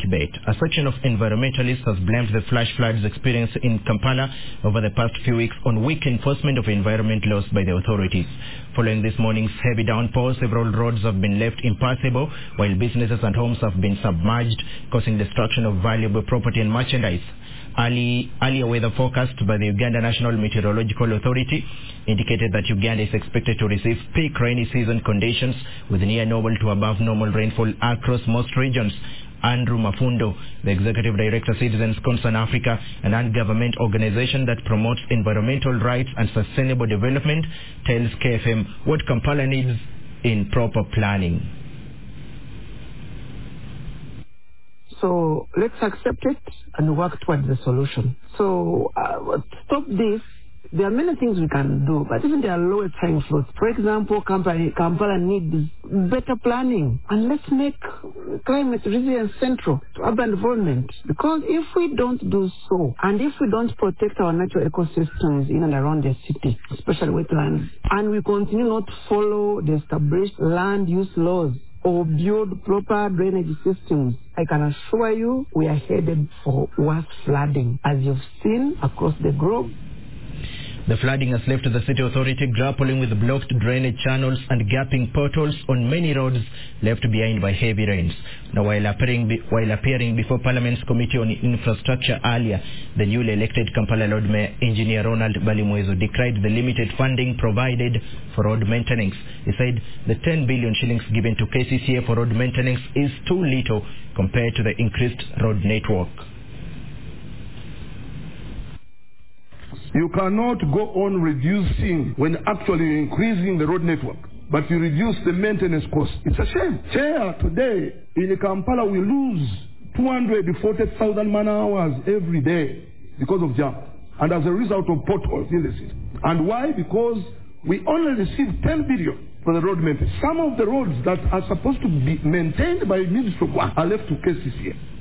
clickbait. A section of environmentalists has blamed the flash floods experienced in Kampala over the past few weeks on weak enforcement of environment laws by the authorities. Following this morning's heavy downpour, several roads have been left impassable, while businesses and homes have been submerged, causing destruction of valuable property and merchandise. Earlier weather forecast by the Uganda National Meteorological Authority indicated that Uganda is expected to receive peak rainy season conditions with near normal to above normal rainfall across most regions. Andrew Mafundo, the Executive Director, Citizens Concern Africa, an non-government organization that promotes environmental rights and sustainable development, tells KFM what Kampala needs in proper planning. So let's accept it and work towards the solution. So stop this. There are many things we can do, but even there are lower hanging fruits. For example, Kampala needs better planning, and let's make climate resilience central to urban development. Because if we don't do so, and if we don't protect our natural ecosystems in and around the city, especially wetlands, and we continue not to follow the established land use laws or build proper drainage systems, I can assure you we are headed for worse flooding, as you've seen across the globe. The flooding has left the city authority grappling with blocked drainage channels and gapping potholes on many roads left behind by heavy rains. Now, while appearing before Parliament's Committee on Infrastructure earlier, the newly elected Kampala Lord Mayor Engineer Ronald Balimwezo decried the limited funding provided for road maintenance. He said the 10 billion shillings given to KCCA for road maintenance is too little compared to the increased road network. You cannot go on reducing when actually increasing the road network, but you reduce the maintenance cost. It's a shame. Chair, today in Kampala we lose 240,000 man-hours every day because of jam, and as a result of potholes in the city. And why? Because we only receive 10 billion for the road maintenance. Some of the roads that are supposed to be maintained by Ministry of Works are left to KCCA.